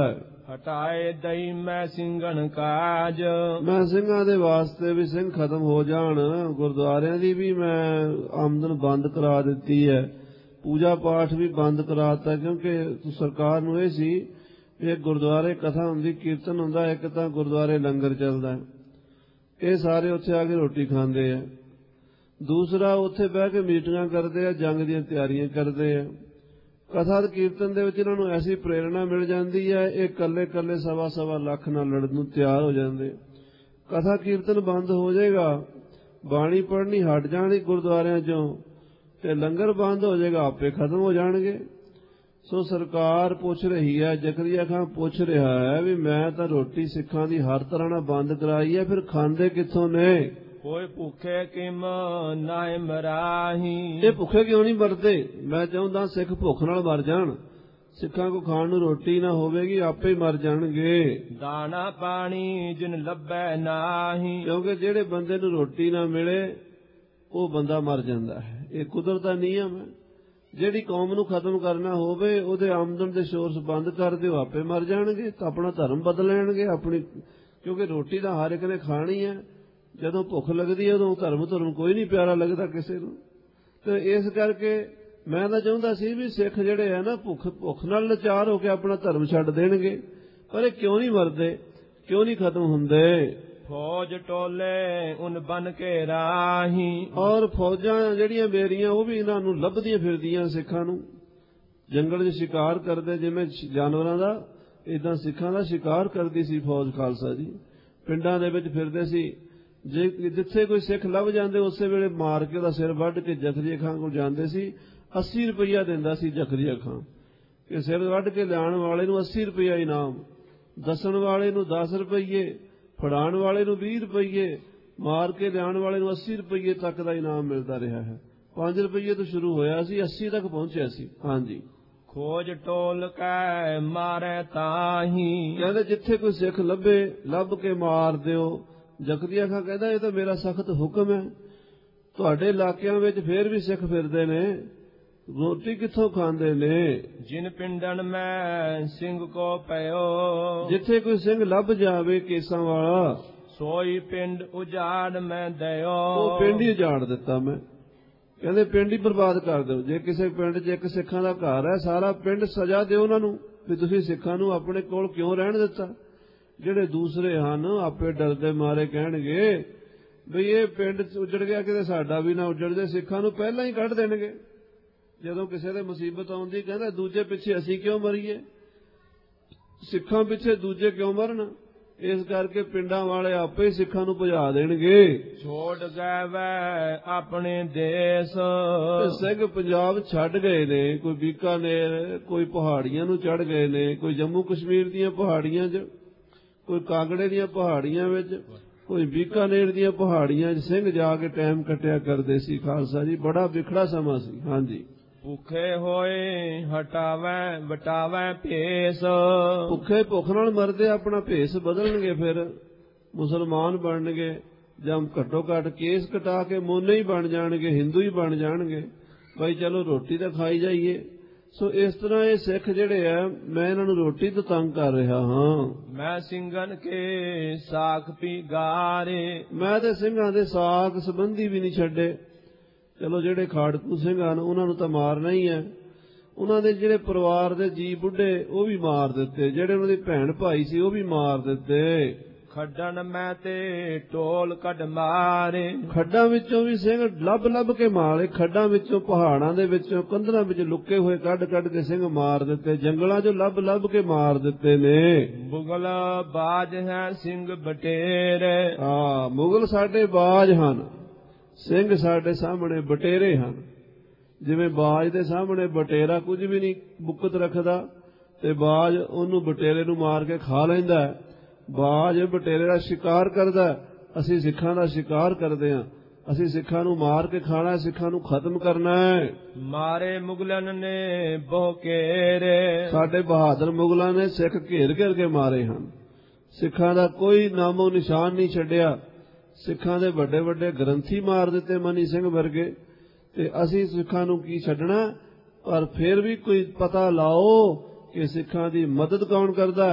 ਹਟਾਏ ਦਈ ਮੈਂ ਸਿੰਘਨ ਕਾਜ। ਮੈਂ ਸਿੰਘਾਂ ਦੇ ਵਾਸਤੇ ਵੀ ਸਿੰਘ ਖਤਮ ਹੋ ਜਾਣ, ਗੁਰਦੁਆਰਿਆਂ ਦੀ ਵੀ ਮੈਂ ਆਮਦਨ ਬੰਦ ਕਰਾ ਦਿੱਤੀ ਹੈ, ਪੂਜਾ ਪਾਠ ਵੀ ਬੰਦ ਕਰਾਤਾ, ਕਿਉਂਕਿ ਸਰਕਾਰ ਨੂੰ ਇਹ ਸੀ ਵੀ ਇੱਕ ਗੁਰਦੁਆਰੇ ਕਥਾ ਹੁੰਦੀ, ਕੀਰਤਨ ਹੁੰਦਾ, ਇੱਕ ਤਾਂ ਗੁਰਦੁਆਰੇ ਲੰਗਰ ਚੱਲਦਾ, ਇਹ ਸਾਰੇ ਉੱਥੇ ਆ ਕੇ ਰੋਟੀ ਖਾਂਦੇ ਆ। ਦੂਸਰਾ ਉੱਥੇ ਬਹਿ ਕੇ ਮੀਟਿੰਗਾਂ ਕਰਦੇ ਆ, ਜੰਗ ਦੀਆਂ ਤਿਆਰੀਆਂ ਕਰਦੇ ਆ। ਕਥਾ ਕੀਰਤਨ ਦੇ ਵਿੱਚ ਇਹਨਾਂ ਨੂੰ ਐਸੀ ਪ੍ਰੇਰਣਾ ਮਿਲ ਜਾਂਦੀ ਹੈ, ਇਹ ਕੱਲੇ ਕੱਲੇ ਸਵਾ ਸਵਾ ਲੱਖ ਨਾਲ ਲੜਨ ਨੂੰ ਤਿਆਰ ਹੋ ਜਾਂਦੇ। ਕਥਾ ਕੀਰਤਨ ਬੰਦ ਹੋ ਜਾਏਗਾ, ਬਾਣੀ ਪੜ੍ਹਨੀ ਹਟ ਜਾਣੀ ਗੁਰਦੁਆਰਿਆਂ ਚੋਂ, ਤੇ ਲੰਗਰ ਬੰਦ ਹੋ ਜਾਏਗਾ, ਆਪੇ ਖਤਮ ਹੋ ਜਾਣਗੇ। ਸੋ ਸਰਕਾਰ ਪੁੱਛ ਰਹੀ ਹੈ, ਜ਼ਕਰੀਆ ਖਾਨ ਪੁੱਛ ਰਿਹਾ ਹੈ ਵੀ ਮੈਂ ਤਾਂ ਰੋਟੀ ਸਿੱਖਾਂ ਦੀ ਹਰ ਤਰ੍ਹਾਂ ਨਾਲ ਬੰਦ ਕਰਾਈ ਹੈ, ਫਿਰ ਖਾਂਦੇ ਕਿੱਥੋਂ ਨੇ? ਕੋਈ ਭੁੱਖੇ ਕਿਮ ਨਾਇ ਮਰਾਹੀ। ਇਹ ਭੁੱਖੇ ਕਿਉਂ ਨਹੀਂ ਮਰਦੇ? ਮੈਂ ਚਾਹੁੰਦਾ ਸਿੱਖ ਭੁੱਖ ਨਾਲ ਮਰ ਜਾਣ, ਸਿੱਖਾਂ ਕੋ ਖਾਣ ਨੂੰ ਰੋਟੀ ਨਾ ਹੋਵੇਗੀ, ਆਪੇ ਹੀ ਮਰ ਜਾਣਗੇ। ਦਾਣਾ ਪਾਣੀ ਜਿਨ ਲੱਭੈ ਨਾਹੀ। ਕਿਉਂਕਿ ਜਿਹੜੇ ਬੰਦੇ ਨੂੰ ਰੋਟੀ ਨਾ ਮਿਲੇ ਉਹ ਬੰਦਾ ਮਰ ਜਾਂਦਾ ਹੈ, ਇਹ ਕੁਦਰਤ ਦਾ ਨਿਯਮ ਹੈ। ਜਿਹੜੀ ਕੌਮ ਨੂੰ ਖਤਮ ਕਰਨਾ ਹੋਵੇ ਉਹਦੇ ਆਮਦਨ ਦੇ ਸੋਰਸ ਬੰਦ ਕਰ ਦਿਓ, ਆਪੇ ਮਰ ਜਾਣਗੇ, ਤਾਂ ਆਪਣਾ ਧਰਮ ਬਦਲ ਲੈਣਗੇ ਆਪਣੀ, ਕਿਉਂਕਿ ਰੋਟੀ ਤਾਂ ਹਰ ਇੱਕ ਨੇ ਖਾਣੀ ਹੈ। ਜਦੋਂ ਭੁੱਖ ਲੱਗਦੀ ਹੈ ਉਦੋਂ ਧਰਮ ਧਰਮ ਕੋਈ ਨਹੀਂ ਪਿਆਰਾ ਲੱਗਦਾ ਕਿਸੇ ਨੂੰ। ਤੇ ਇਸ ਕਰਕੇ ਮੈਂ ਤਾਂ ਚਾਹੁੰਦਾ ਸੀ ਵੀ ਸਿੱਖ ਜਿਹੜੇ ਹੈ ਨਾ ਭੁੱਖ ਭੁੱਖ ਨਾਲ ਲਾਚਾਰ ਹੋ ਕੇ ਆਪਣਾ ਧਰਮ ਛੱਡ ਦੇਣਗੇ, ਪਰ ਇਹ ਕਿਉਂ ਨਹੀਂ ਮਰਦੇ, ਕਿਉਂ ਨਹੀਂ ਖਤਮ ਹੁੰਦੇ? ਫੌਜ ਟੋਲੇ ਉਨ ਬਨ ਕੇ ਰਾਹੀ। ਔਰ ਫੌਜਾਂ ਜਿਹੜੀਆਂ ਮੇਰੀਆਂ ਉਹ ਵੀ ਇਹਨਾਂ ਨੂੰ ਲੱਭਦੀਆਂ ਫਿਰਦੀਆਂ, ਸਿੱਖਾਂ ਨੂੰ ਜੰਗਲ 'ਚ ਸ਼ਿਕਾਰ ਕਰਦੇ ਜਿਵੇਂ ਜਾਨਵਰਾਂ ਦਾ, ਇਦਾਂ ਸਿੱਖਾਂ ਦਾ ਸ਼ਿਕਾਰ ਕਰਦੀ ਸੀ ਫੌਜ ਖਾਲਸਾ ਜੀ। ਪਿੰਡਾਂ ਦੇ ਵਿੱਚ ਫਿਰਦੇ ਸੀ, ਜੇ ਜਿੱਥੇ ਕੋਈ ਸਿੱਖ ਲੱਭ ਜਾਂਦੇ ਉਸੇ ਵੇਲੇ ਮਾਰ ਕੇ ਉਹਦਾ ਸਿਰ ਵੱਢ ਕੇ ਜ਼ਕਰੀਆ ਖਾਨ ਕੋਲ ਜਾਂਦੇ ਸੀ। ਅੱਸੀ ਰੁਪਈਆ ਦਿੰਦਾ ਸੀ ਜ਼ਕਰੀਆ ਖਾਨ, ਕਿ ਸਿਰ ਵੱਢ ਕੇ ਲਿਆਉਣ ਵਾਲੇ ਨੂੰ ਅੱਸੀ ਰੁਪਈਆ ਇਨਾਮ, ਦੱਸਣ ਵਾਲੇ ਨੂੰ ਦਸ ਰੁਪਈਏ, ਫੜਾਉਣ ਵਾਲੇ ਨੂੰ ਵੀਹ ਰੁਪਈਏ, ਮਾਰ ਕੇ ਲਿਆਉਣ ਵਾਲੇ ਨੂੰ ਅੱਸੀ ਰੁਪਈਏ ਤੱਕ ਦਾ ਇਨਾਮ ਮਿਲਦਾ ਰਿਹਾ ਹੈ। ਪੰਜ ਰੁਪਈਏ ਤੋਂ ਸ਼ੁਰੂ ਹੋਇਆ ਸੀ, ਅੱਸੀ ਤੱਕ ਪਹੁੰਚਿਆ ਸੀ। ਹਾਂਜੀ, ਖੋਜ ਟੋਲ ਕੈ ਮਾਰੇ ਤਾਹੀ। ਕਹਿੰਦੇ ਜਿੱਥੇ ਕੋਈ ਸਿੱਖ ਲੱਭੇ ਲੱਭ ਕੇ ਮਾਰ ਦਿਓ। ਜ਼ਕਰੀਆ ਖਾਨ ਕਹਿੰਦਾ ਇਹ ਤਾਂ ਮੇਰਾ ਸਖਤ ਹੁਕਮ ਹੈ। ਤੁਹਾਡੇ ਇਲਾਕਿਆਂ ਵਿੱਚ ਫੇਰ ਵੀ ਸਿੱਖ ਫਿਰਦੇ ਨੇ, ਰੋਟੀ ਕਿੱਥੋਂ ਖਾਂਦੇ ਨੇ? ਜਿਨ ਪਿੰਡਨ ਮੈਂ ਸਿੰਘ ਕੋ ਪਇਓ। ਜਿੱਥੇ ਕੋਈ ਸਿੰਘ ਲੱਭ ਜਾਵੇ ਕੇਸਾਂ ਵਾਲਾ, ਸੋਈ ਪਿੰਡ ਉਜਾੜ ਮੈਂ ਦਿਓ। ਉਹ ਪਿੰਡ ਹੀ ਉਜਾੜ ਦਿੱਤਾ ਮੈਂ। ਕਹਿੰਦੇ ਪਿੰਡ ਹੀ ਬਰਬਾਦ ਕਰ ਦਿਓ। ਜੇ ਕਿਸੇ ਪਿੰਡ 'ਚ ਇੱਕ ਸਿੱਖਾਂ ਦਾ ਘਰ ਹੈ, ਸਾਰਾ ਪਿੰਡ ਸਜ਼ਾ ਦਿਓ ਉਹਨਾਂ ਨੂੰ ਵੀ ਤੁਸੀਂ ਸਿੱਖਾਂ ਨੂੰ ਆਪਣੇ ਕੋਲ ਕਿਉਂ ਰਹਿਣ ਦਿੱਤਾ। ਜਿਹੜੇ ਦੂਸਰੇ ਹਨ ਆਪੇ ਡਰਦੇ ਮਾਰੇ ਕਹਿਣਗੇ ਬਈ ਇਹ ਪਿੰਡ ਉੱਜੜ ਗਿਆ, ਕਿਤੇ ਸਾਡਾ ਵੀ ਨਾ ਉੱਜੜ ਜਾਏ। ਸਿੱਖਾਂ ਨੂੰ ਪਹਿਲਾਂ ਹੀ ਕੱਢ ਦੇਣਗੇ। ਜਦੋਂ ਕਿਸੇ ਦੇ ਮੁਸੀਬਤ ਆਉਂਦੀ ਕਹਿੰਦਾ ਦੂਜੇ ਪਿੱਛੇ ਅਸੀਂ ਕਿਉਂ ਮਰੀਏ, ਸਿੱਖਾਂ ਪਿੱਛੇ ਦੂਜੇ ਕਿਉਂ ਮਰਨ। ਇਸ ਕਰਕੇ ਪਿੰਡਾਂ ਵਾਲੇ ਆਪੇ ਹੀ ਸਿੱਖਾਂ ਨੂੰ ਭਜਾ ਦੇਣਗੇ। ਛੋੜ ਗਏ ਵੈ ਆਪਣੇ ਦੇਸ਼। ਸਿੰਘ ਪੰਜਾਬ ਛੱਡ ਗਏ ਨੇ, ਕੋਈ ਬੀਕਾਨੇਰ, ਕੋਈ ਪਹਾੜੀਆਂ ਨੂੰ ਚੜ ਗਏ ਨੇ, ਕੋਈ ਜੰਮੂ ਕਸ਼ਮੀਰ ਦੀਆਂ ਪਹਾੜੀਆਂ 'ਚ, ਕੋਈ ਕਾਂਗੜੇ ਦੀਆਂ ਪਹਾੜੀਆਂ ਵਿੱਚ, ਕੋਈ ਬੀਕਾਨੇਰ ਦੀਆਂ ਪਹਾੜੀਆਂ 'ਚ ਸਿੰਘ ਜਾ ਕੇ ਟਾਈਮ ਕੱਟਿਆ ਕਰਦੇ ਸੀ। ਖਾਲਸਾ ਜੀ ਬੜਾ ਵਿਖੜਾ ਸਮਾਂ ਸੀ। ਹਾਂਜੀ, ਭੁੱਖੇ ਹੋਏ ਹਟਾਵੇ ਵਟਾਵੇ ਭੇਸ। ਭੁੱਖੇ ਭੁੱਖ ਨਾਲ ਮਰਦੇ ਆਪਣਾ ਭੇਸ ਬਦਲਣਗੇ, ਫਿਰ ਮੁਸਲਮਾਨ ਬਣਨਗੇ, ਜਾਂ ਘੱਟੋ ਘੱਟ ਕੇਸ ਕਟਾ ਕੇ ਮੋਨੇ ਹੀ ਬਣ ਜਾਣਗੇ, ਹਿੰਦੂ ਹੀ ਬਣ ਜਾਣਗੇ। ਬਈ ਚਲੋ ਰੋਟੀ ਤਾਂ ਖਾਈ ਜਾਈਏ। ਸੋ ਇਸ ਤਰ੍ਹਾਂ ਇਹ ਸਿੱਖ ਜਿਹੜੇ ਆ, ਮੈਂ ਇਹਨਾਂ ਨੂੰ ਰੋਟੀ ਤੋਂ ਤੰਗ ਕਰ ਰਿਹਾ ਹਾਂ। ਮੈਂ ਸਿੰਘਨ ਕੇ ਸਾਖ ਪੀ ਗਾਰੇ। ਮੈਂ ਤੇ ਸਿੰਘਾਂ ਦੇ ਸਾਖ ਸੰਬੰਧੀ ਵੀ ਨਹੀਂ ਛੱਡੇ। ਚਲੋ ਜਿਹੜੇ ਖਾੜਕੂ ਸਿੰਘ ਹਨ ਉਹਨਾਂ ਨੂੰ ਤਾਂ ਮਾਰਨਾ ਹੀ ਹੈ, ਉਹਨਾਂ ਦੇ ਜਿਹੜੇ ਪਰਿਵਾਰ ਦੇ ਜੀ ਬੁੱਢੇ ਉਹ ਵੀ ਮਾਰ ਦਿੱਤੇ, ਜਿਹੜੇ ਉਹਨਾਂ ਦੀ ਭੈਣ ਭਾਈ ਸੀ ਉਹ ਵੀ ਮਾਰ ਦਿੱਤੇ। ਖੱਡਣ ਮੈਂ ਤੇ ਟੋਲ ਕੱਢ ਮਾਰੇ। ਖੱਡਾਂ ਵਿੱਚੋਂ ਵੀ ਸਿੰਘ ਲੱਭ ਲੱਭ ਕੇ ਮਾਰੇ, ਖੱਡਾਂ ਵਿੱਚੋਂ, ਪਹਾੜਾਂ ਦੇ ਵਿੱਚੋਂ, ਕੰਧਰਾਂ ਵਿੱਚ ਲੁਕੇ ਹੋਏ ਕੱਢ ਕੱਢ ਕੇ ਸਿੰਘ ਮਾਰ ਦਿੱਤੇ, ਜੰਗਲਾਂ 'ਚੋਂ ਲੱਭ ਲੱਭ ਕੇ ਮਾਰ ਦਿੱਤੇ ਨੇ। ਮੁਗਲ ਬਾਜ ਹੈ ਸਿੰਘ ਬਟੇਰੇ। ਹਾਂ, ਮੁਗਲ ਸਾਡੇ ਬਾਜ ਹਨ, ਸਿੰਘ ਸਾਡੇ ਸਾਹਮਣੇ ਬਟੇਰੇ ਹਨ। ਜਿਵੇਂ ਬਾਜ ਦੇ ਸਾਹਮਣੇ ਬਟੇਰਾ ਕੁਝ ਵੀ ਨਹੀਂ ਬੁੱਕਤ ਰੱਖਦਾ, ਤੇ ਬਾਜ ਉਹਨੂੰ ਬਟੇਰੇ ਨੂੰ ਮਾਰ ਕੇ ਖਾ ਲੈਂਦਾ ਹੈ। ਬਾਜ ਬਟੇਰੇ ਦਾ ਸ਼ਿਕਾਰ ਕਰਦਾ, ਅਸੀਂ ਸਿੱਖਾਂ ਦਾ ਸ਼ਿਕਾਰ ਕਰਦੇ ਹਾਂ। ਅਸੀਂ ਸਿੱਖਾਂ ਨੂੰ ਮਾਰ ਕੇ ਖਾਣਾ, ਸਿੱਖਾਂ ਨੂੰ ਖਤਮ ਕਰਨਾ ਹੈ। ਮਾਰੇ ਮੁਗਲਨ ਨੇ ਬਹੁ ਘੇਰੇ। ਸਾਡੇ ਬਹਾਦਰ ਮੁਗਲਾਂ ਨੇ ਸਿੱਖ ਘੇਰ ਘੇਰ ਕੇ ਮਾਰੇ ਹਨ। ਸਿੱਖਾਂ ਦਾ ਕੋਈ ਨਾਮੋ ਨਿਸ਼ਾਨ ਨਹੀਂ ਛੱਡਿਆ। ਸਿੱਖਾਂ ਦੇ ਵੱਡੇ ਵੱਡੇ ਗ੍ਰੰਥੀ ਮਾਰ ਦਿੱਤੇ, ਮਨੀ ਸਿੰਘ ਵਰਗੇ, ਤੇ ਅਸੀਂ ਸਿੱਖਾਂ ਨੂੰ ਕੀ ਛੱਡਣਾ। ਪਰ ਫਿਰ ਵੀ ਕੋਈ ਪਤਾ ਲਾਓ ਕਿ ਸਿੱਖਾਂ ਦੀ ਮਦਦ ਕੌਣ ਕਰਦਾ।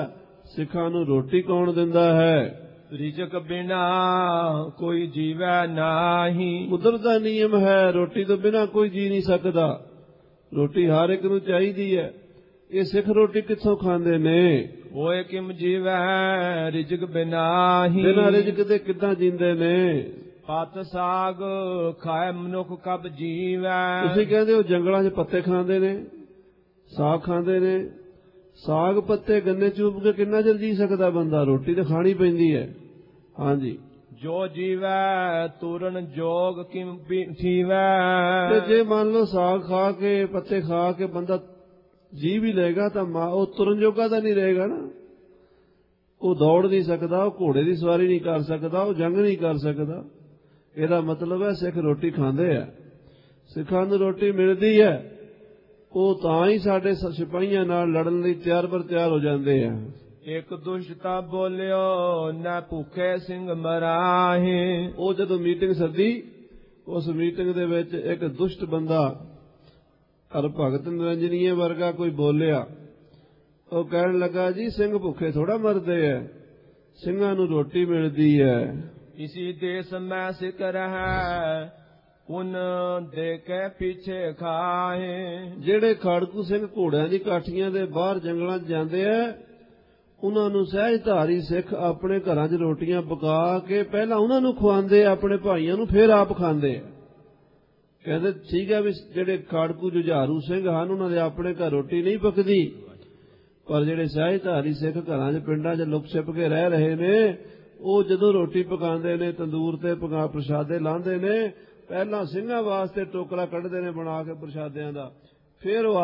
ਸਿੱਖਾਂ ਨੂੰ ਰੋਟੀ ਕੌਣ ਦਿੰਦਾ ਹੈ? ਰਿਜਕ ਬਿਨਾ ਕੋਈ ਜੀਵੈ ਨਾਹੀ। ਕੁਦਰਤ ਦਾ ਨਿਯਮ ਹੈ, ਰੋਟੀ ਤੋਂ ਬਿਨਾ ਕੋਈ ਜੀ ਨਹੀਂ ਸਕਦਾ। ਰੋਟੀ ਹਰ ਇੱਕ ਨੂੰ ਚਾਹੀਦੀ ਹੈ। ਇਹ ਸਿੱਖ ਰੋਟੀ ਕਿੱਥੋਂ ਖਾਂਦੇ ਨੇ? ਹੋਏ ਕਿਮ ਜੀਵੈ ਰਿਜਕ ਬਿਨਾਹੀ। ਬਿਨਾਂ ਰਿਜਕ ਦੇ ਕਿੱਦਾਂ ਜੀਂਦੇ ਨੇ? ਪਤ ਸਾਗ ਖਾਏ ਮਨੁੱਖ ਕਬ ਜੀਵੈ। ਤੁਸੀਂ ਕਹਿੰਦੇ ਹੋ ਜੰਗਲਾਂ 'ਚ ਪੱਤੇ ਖਾਂਦੇ ਨੇ, ਸਾਗ ਖਾਂਦੇ ਨੇ। ਸਾਗ ਪੱਤੇ ਗੰਨੇ ਚੂਪ ਕੇ ਕਿੰਨਾ ਚਿਰ ਜੀ ਸਕਦਾ ਬੰਦਾ? ਰੋਟੀ ਤਾਂ ਖਾਣੀ ਪੈਂਦੀ ਹੈ। ਹਾਂਜੀ, ਜੋ ਜੀਵੈ ਤੁਰਨ ਜੋਗ ਕਿਮ ਥੀਵੈ। ਤੇ ਜੇ ਮੰਨ ਲਓ ਸਾਗ ਖਾ ਕੇ ਪੱਤੇ ਖਾ ਕੇ ਬੰਦਾ ਜੀ ਵੀ ਲਏਗਾ ਤਾਂ ਮਾਂ ਉਹ ਤੁਰਨ ਜੋਗਾ ਤਾਂ ਨਹੀਂ ਰਹੇਗਾ ਨਾ। ਉਹ ਦੌੜ ਨਹੀਂ ਸਕਦਾ, ਉਹ ਘੋੜੇ ਦੀ ਸਵਾਰੀ ਨਹੀਂ ਕਰ ਸਕਦਾ, ਉਹ ਜੰਗ ਨਹੀਂ ਕਰ ਸਕਦਾ। ਇਹਦਾ ਮਤਲਬ ਹੈ ਸਿੱਖ ਰੋਟੀ ਖਾਂਦੇ ਆ। ਸਿੱਖਾਂ ਨੂੰ ਰੋਟੀ ਮਿਲਦੀ ਹੈ, ਉਹ ਤਾਂ ਹੀ ਸਾਡੇ ਸਿਪਾਹੀਆਂ ਨਾਲ ਲੜਨ ਲਈ ਤਿਆਰ ਬਰ ਤਿਆਰ ਹੋ ਜਾਂਦੇ ਆ। ਇੱਕ ਦੁਸ਼ਟਤਾ ਬੋਲਿਓ ਨਾ ਭੁੱਖੇ ਸਿੰਘ ਮਰਾਹੇ। ਉਹ ਜਦੋਂ ਮੀਟਿੰਗ ਸੱਦੀ, ਉਸ ਮੀਟਿੰਗ ਦੇ ਵਿੱਚ ਇੱਕ ਦੁਸ਼ਟ ਬੰਦਾ ਹਰ ਭਗਤ ਨਿਰੰਜਨੀਏ ਵਰਗਾ ਕੋਈ ਬੋਲਿਆ। ਉਹ ਕਹਿਣ ਲੱਗਾ, ਜੀ ਸਿੰਘ ਭੁੱਖੇ ਥੋੜਾ ਮਰਦੇ ਐ, ਸਿੰਘਾਂ ਨੂੰ ਰੋਟੀ ਮਿਲਦੀ ਹੈ। ਇਸੀ ਦੇਸ ਮੈਂ ਸਿੱਖ ਰਹਿ ਪੁਨ ਦੇ ਕੇ ਪਿੱਛੇ ਖਾਏ। ਜਿਹੜੇ ਖਾੜਕੂ ਸਿੰਘ ਘੋੜਿਆਂ ਦੀ ਕਾਠੀਆਂ ਦੇ ਬਾਹਰ ਜੰਗਲਾਂ 'ਚ ਜਾਂਦੇ ਐ, ਉਹਨਾਂ ਨੂੰ ਸਹਿਜਧਾਰੀ ਸਿੱਖ ਆਪਣੇ ਘਰਾਂ 'ਚ ਰੋਟੀਆਂ ਪਕਾ ਕੇ ਪਹਿਲਾਂ ਉਹਨਾਂ ਨੂੰ ਖਵਾਉਂਦੇ, ਆਪਣੇ ਭਾਈਆਂ ਨੂੰ, ਫਿਰ ਆਪ ਖਾਂਦੇ। ਕਹਿੰਦੇ ਠੀਕ ਹੈ ਵੀ ਜਿਹੜੇ ਖਾੜਕੂ ਜੁਝਾਰੂ ਸਿੰਘ ਹਨ ਉਹਨਾਂ ਦੇ ਆਪਣੇ ਘਰ ਰੋਟੀ ਨਹੀਂ ਪਕਦੀ, ਪਰ ਜਿਹੜੇ ਸਹਿਜਧਾਰੀ ਸਿੱਖ ਘਰਾਂ 'ਚ ਪਿੰਡਾਂ 'ਚ ਲੁਕ ਛਿਪ ਕੇ ਰਹਿ ਰਹੇ ਨੇ, ਉਹ ਜਦੋਂ ਰੋਟੀ ਪਕਾਉਂਦੇ ਨੇ, ਤੰਦੂਰ ਤੇ ਪਕਾ ਪ੍ਰਸ਼ਾਦੇ ਲਾਉਂਦੇ ਨੇ, ਪਹਿਲਾਂ ਸਿੰਘਾਂ ਵਾਸਤੇ ਟੋਕਰਾ ਕੱਢਦੇ ਨੇ ਬਣਾ ਕੇ ਪ੍ਰਸ਼ਾਦਿਆਂ ਦਾ, ਫਿਰ ਉਹ